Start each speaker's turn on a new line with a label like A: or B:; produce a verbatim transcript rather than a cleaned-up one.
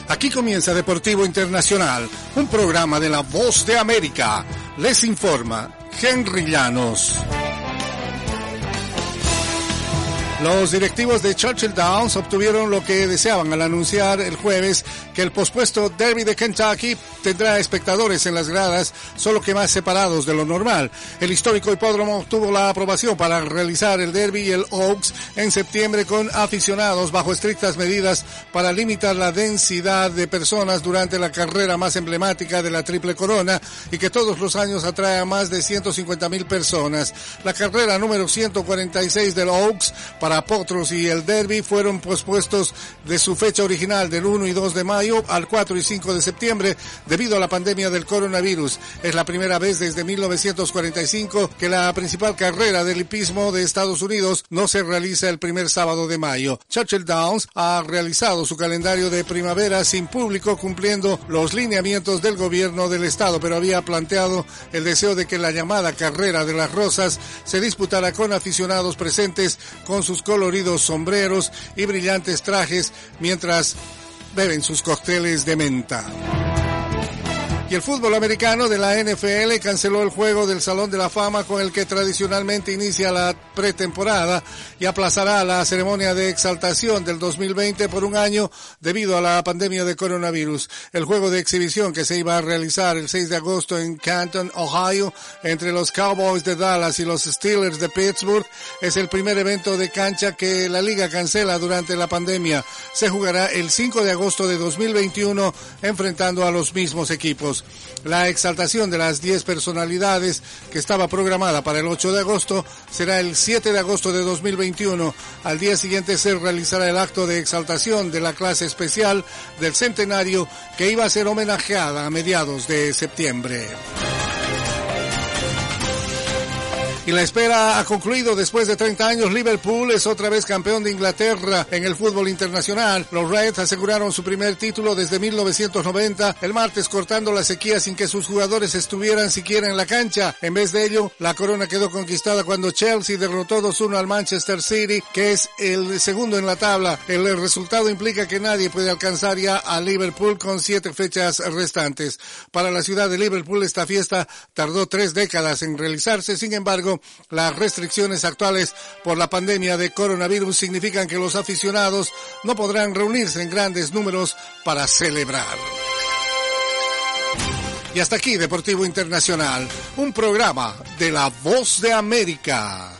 A: Aquí comienza Deportivo Internacional, un programa de La Voz de América. Les informa Henry Llanos. Los directivos de Churchill Downs obtuvieron lo que deseaban al anunciar el jueves que el pospuesto Derby de Kentucky tendrá espectadores en las gradas, solo que más separados de lo normal. El histórico hipódromo obtuvo la aprobación para realizar el Derby y el Oaks en septiembre con aficionados bajo estrictas medidas para limitar la densidad de personas durante la carrera más emblemática de la Triple Corona y que todos los años atrae a más de ciento cincuenta mil personas. La carrera número ciento cuarenta y seis del Oaks para Potros y el Derby fueron pospuestos de su fecha original del uno y dos de mayo al cuatro y cinco de septiembre debido a la pandemia del coronavirus. Es la primera vez desde mil novecientos cuarenta y cinco que la principal carrera del hipismo de Estados Unidos no se realiza el primer sábado de mayo. Churchill Downs ha realizado su calendario de primavera sin público, cumpliendo los lineamientos del gobierno del estado, pero había planteado el deseo de que la llamada Carrera de las Rosas se disputara con aficionados presentes con sus coloridos sombreros y brillantes trajes mientras beben sus cócteles de menta. Y el fútbol americano de la N F L canceló el juego del Salón de la Fama con el que tradicionalmente inicia la pretemporada y aplazará la ceremonia de exaltación del dos mil veinte por un año debido a la pandemia de coronavirus. El juego de exhibición que se iba a realizar el seis de agosto en Canton, Ohio, entre los Cowboys de Dallas y los Steelers de Pittsburgh, es el primer evento de cancha que la liga cancela durante la pandemia. Se jugará el cinco de agosto de dos mil veintiuno enfrentando a los mismos equipos. La exaltación de las diez personalidades que estaba programada para el ocho de agosto será el siete de agosto de dos mil veintiuno. Al día siguiente se realizará el acto de exaltación de la clase especial del centenario que iba a ser homenajeada a mediados de septiembre. Y la espera ha concluido. Después de treinta años, Liverpool es otra vez campeón de Inglaterra en el fútbol internacional. Los Reds aseguraron su primer título desde mil novecientos noventa, el martes cortando la sequía sin que sus jugadores estuvieran siquiera en la cancha. En vez de ello, la corona quedó conquistada cuando Chelsea derrotó dos uno al Manchester City, que es el segundo en la tabla. El resultado implica que nadie puede alcanzar ya a Liverpool con siete fechas restantes. Para la ciudad de Liverpool, esta fiesta tardó tres décadas en realizarse. Sin embargo, las restricciones actuales por la pandemia de coronavirus significan que los aficionados no podrán reunirse en grandes números para celebrar. Y hasta aquí Deportivo Internacional, un programa de La Voz de América.